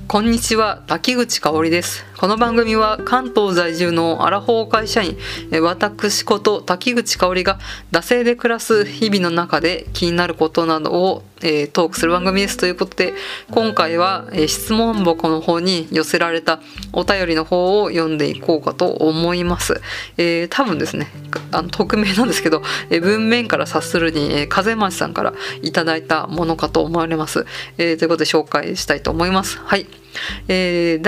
こんにちは、滝口香織です。この番組は関東在住のアラフォー会社員、私こと滝口香織が惰性で暮らす日々の中で気になることなどをトークする番組ですということで、今回は質問箱の方に寄せられたお便りの方を読んでいこうかと思います。多分ですね、匿名なんですけど、文面から察するに、風町さんからいただいたものかと思われます。ということで紹介したいと思います。はい。第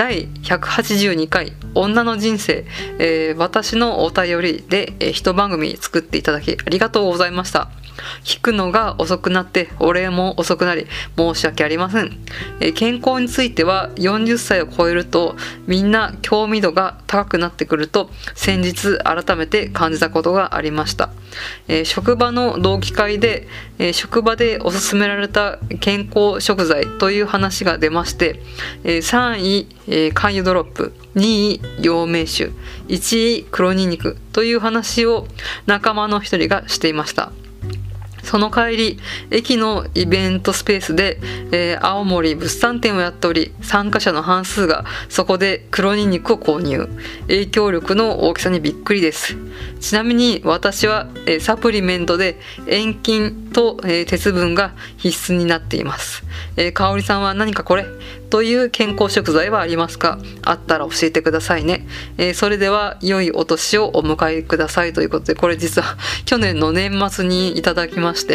182回女の人生、私のお便りで、一番組作っていただきありがとうございました。聞くのが遅くなってお礼も遅くなり申し訳ありません。健康については40歳を超えるとみんな興味度が高くなってくると先日改めて感じたことがありました。職場の同期会で、職場でおすすめられた健康食材という話が出まして、3位、肝油ドロップ、2位陽明酒、1位黒ニンニクという話を仲間の一人がしていました。その帰り、駅のイベントスペースで、青森物産展をやっており、参加者の半数がそこで黒ニンニクを購入。影響力の大きさにびっくりです。ちなみに私は、サプリメントで塩菌と、鉄分が必須になっています。香織さんは何かこれという健康食材はありますか？あったら教えてくださいね。それでは良いお年をお迎えくださいということで、これ実は去年の年末にいただきまして、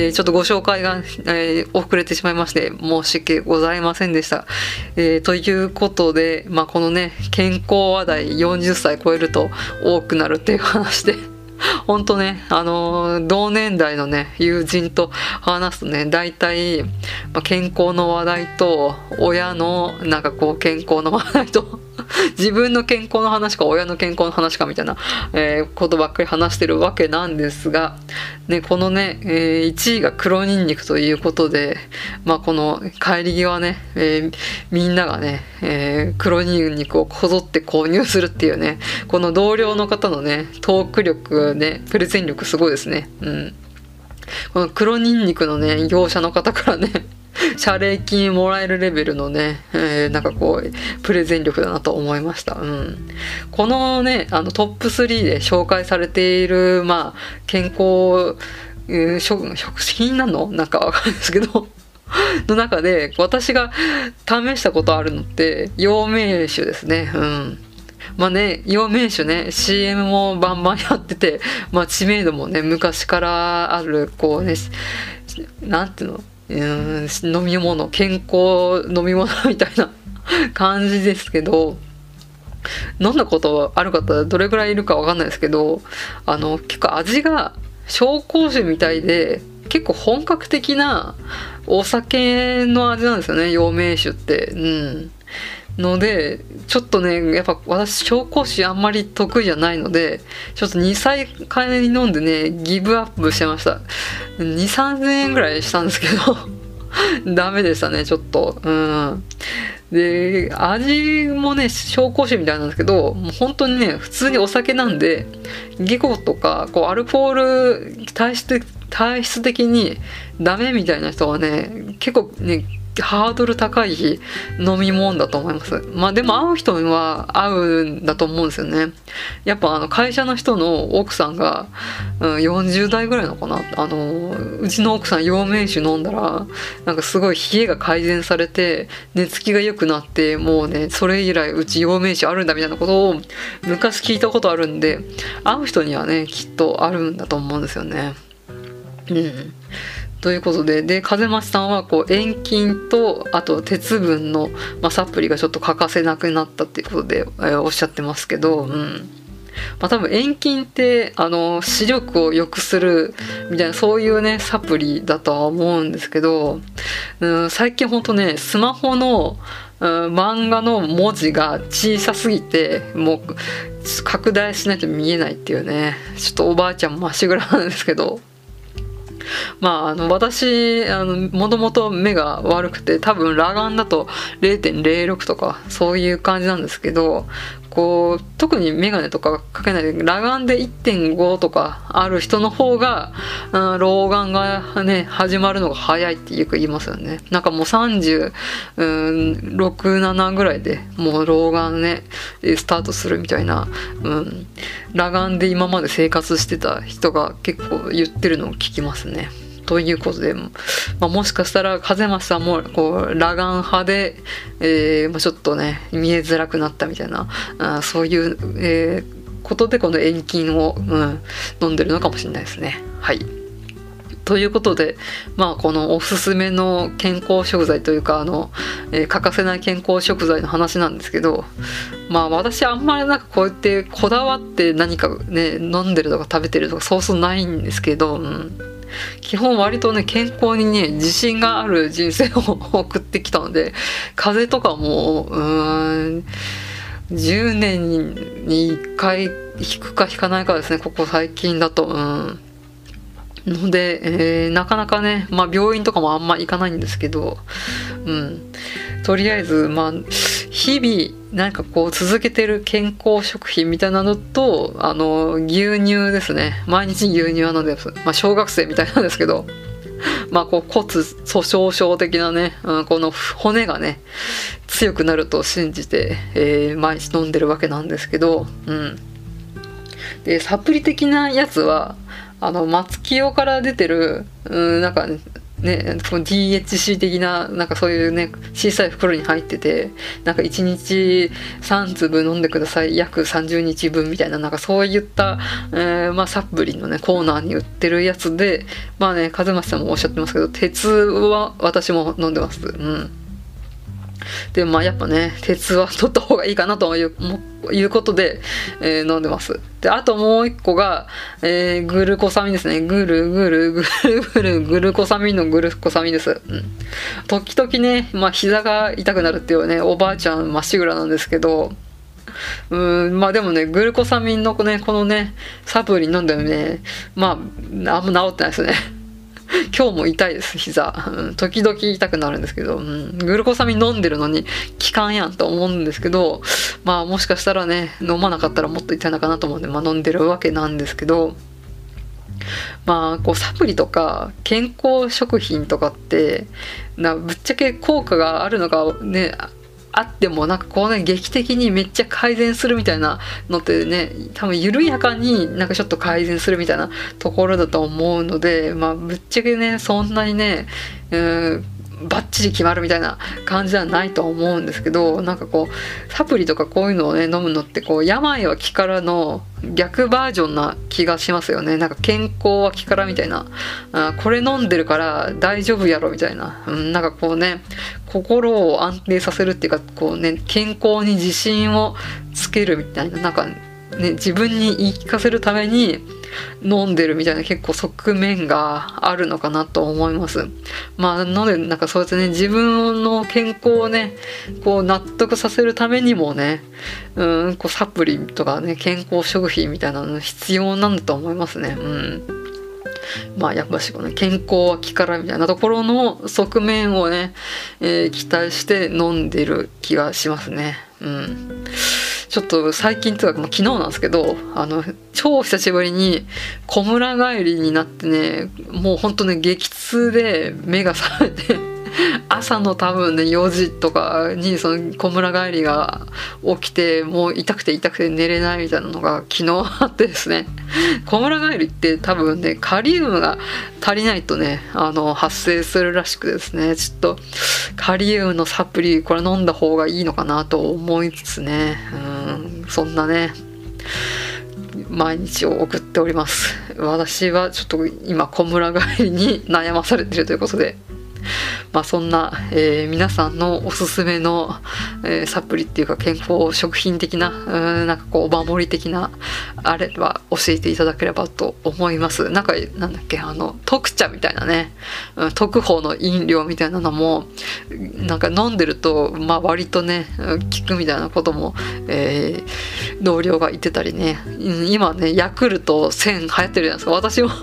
ちょっとご紹介が、遅れてしまいまして申し訳ございませんでした。ということで、このね、健康話題40歳超えると多くなるっていう話で本当ね、同年代のね、友人と話すとね、大体、健康の話題と、親の健康の話題と、自分の健康の話か親の健康の話かみたいな、ことばっかり話してるわけなんですが、ね、このね、1位が黒ニンニクということで、この帰り際ね、みんながね、黒ニンニクをこぞって購入するっていうね、この同僚の方のね、トーク力ね、プレゼン力すごいですね。この黒ニンニクのね、業者の方からね、謝礼金もらえるレベルのね、プレゼン力だなと思いました。このね、トップ3で紹介されている、健康、食品なのわかんないですけど、の中で、私が試したことあるのって、陽明酒ですね。陽明酒ね、CM もバンバンやってて、知名度もね、昔からある、なんていうの、飲み物、健康飲み物みたいな感じですけど、飲んだことある方どれぐらいいるかわかんないですけど、結構味が紹興酒みたいで結構本格的なお酒の味なんですよね、陽明酒って。のでちょっとね、やっぱ私紹興酒あんまり得意じゃないので、ちょっと2、3回飲んでね、ギブアップしてました。2、3000円ぐらいしたんですけどダメでしたね、ちょっと。で、味もね、紹興酒みたいなんですけど、もう本当にね、普通にお酒なんで、下戸とかアルコール体質的にダメみたいな人はね、結構ね、ハードル高い飲み物だと思います。でも会う人には合うんだと思うんですよね。やっぱ会社の人の奥さんが、40代ぐらいのかな、うちの奥さん陽明酒飲んだらすごい冷えが改善されて寝つきが良くなって、もうね、それ以来うち陽明酒あるんだみたいなことを昔聞いたことあるんで、会う人にはねきっとあるんだと思うんですよね。ということで、風増さんは塩菌とあと鉄分の、サプリがちょっと欠かせなくなったっていうことで、おっしゃってますけど、多分塩菌って視力を良くするみたいな、そういうねサプリだとは思うんですけど、最近ほんとね、スマホの漫画の文字が小さすぎてもう拡大しないと見えないっていうね、ちょっとおばあちゃんまっしぐらなんですけど、私もともと目が悪くて、多分裸眼だと 0.06 とかそういう感じなんですけど、 こう特に眼鏡とかかけないで裸眼で 1.5 とかある人の方が、老眼がね始まるのが早いってよく言いますよね。なんかもう36、7ぐらいでもう老眼ねスタートするみたいな、裸眼で今まで生活してた人が結構言ってるのを聞きますね。ということで、もしかしたら風増さんもこう裸眼派で、ちょっとね見えづらくなったみたいな、そういう、ことでこの遠近を、飲んでるのかもしれないですね。はい。ということで、このおすすめの健康食材というか欠かせない健康食材の話なんですけど、私あんまりなんかこうやってこだわって何かね飲んでるとか食べてるとかそうそうないんですけど、基本割とね健康にね自信がある人生を送ってきたので、風邪とかも10年に1回引くか引かないかですね、ここ最近だと。ので、なかなかね、病院とかもあんま行かないんですけど、とりあえず日々なんかこう続けてる健康食品みたいなのと牛乳ですね。毎日牛乳は飲んでます。小学生みたいなんですけど、こう骨粗しょう症的なね、この骨がね強くなると信じて、毎日飲んでるわけなんですけど、でサプリ的なやつは松清から出てるなんかね、DHC 的ななんかそういうね小さい袋に入ってて、なんか1日3粒飲んでください約30日分みたいな、なんかそういった、サプリのねコーナーに売ってるやつで、風増さんもおっしゃってますけど、鉄は私も飲んでます。でやっぱね鉄は取った方がいいかなということで、飲んでます。であともう一個が、グルコサミンですね。グルコサミンのグルコサミンです。時々ね膝が痛くなるっていうねおばあちゃんまっしぐらなんですけど、でもねグルコサミンのねこのねサプリ飲んでもねあんま治ってないですね。今日も痛いです膝、時々痛くなるんですけど、グルコサミン飲んでるのに効かんやんと思うんですけど、もしかしたらね飲まなかったらもっと痛いのかなと思うんで、飲んでるわけなんですけど、こうサプリとか健康食品とかってぶっちゃけ効果があるのかねあってもなんかこうね劇的にめっちゃ改善するみたいなのってね多分緩やかになんかちょっと改善するみたいなところだと思うので、ぶっちゃけねそんなにねバッチリ決まるみたいな感じではないと思うんですけど、なんかこうサプリとかこういうのをね飲むのってこう病は気からの逆バージョンな気がしますよね。なんか健康は気からみたいな、これ飲んでるから大丈夫やろみたいな、なんかこうね心を安定させるっていうかこうね健康に自信をつけるみたいな、なんかね自分に言い聞かせるために飲んでるみたいな結構側面があるのかなと思います。なのでなんかそうやってね自分の健康をねこう納得させるためにもねこうサプリとかね健康食品みたいなの必要なんだと思いますね。やっぱしこの健康は気からみたいなところの側面をね、期待して飲んでる気がしますね。ちょっと最近というか昨日なんですけど超久しぶりに小村帰りになってね、もうほんとね激痛で目が覚めて朝の多分ね4時とかにその小村帰りが起きて、もう痛くて寝れないみたいなのが昨日あってですね、小村帰りって多分ねカリウムが足りないとね発生するらしくですね、ちょっとカリウムのサプリこれ飲んだ方がいいのかなと思いつつね、そんなね毎日を送っております。私はちょっと今小村帰りに悩まされているということで、そんな、皆さんのおすすめの、サプリっていうか健康食品的な、なんかこうお守り的なあれば教えていただければと思います。なんだっけ特茶みたいなね、特保の飲料みたいなのもなんか飲んでると割とね効くみたいなことも、同僚が言ってたりね、今ねヤクルト1000流行ってるじゃないですか。私も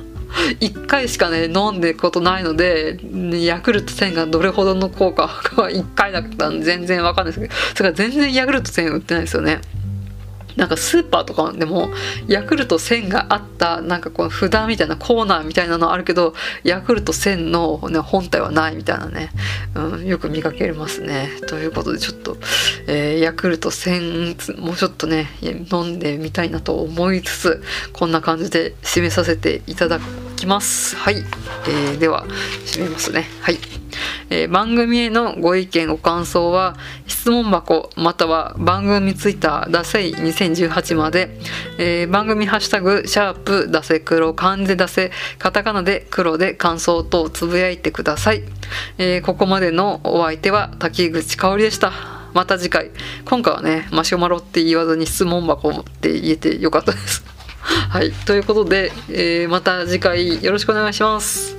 1回しかね飲んでことないので、ヤクルト1000がどれほどの効果かは1回だったんで全然わかんないですけど、それから全然ヤクルト1000売ってないですよね。 なんかスーパーとかでもヤクルト1000があったなんかこの札みたいなコーナーみたいなのあるけど、ヤクルト1000の、ね、本体はないみたいなね、よく見かけますね。ということでちょっと、ヤクルト1000もうちょっとね飲んでみたいなと思いつつ、こんな感じで締めさせていただきます。はい、では締めますね。はい、番組へのご意見ご感想は質問箱または番組ツイッターダセイ2018まで、番組ハッシュタグシャープダセ黒漢字でダセカタカナで黒で感想等つぶやいてください。ここまでのお相手は滝口香織でした。また次回。今回はねマシュマロって言わずに質問箱って言えてよかったです。はい、ということで、また次回よろしくお願いします。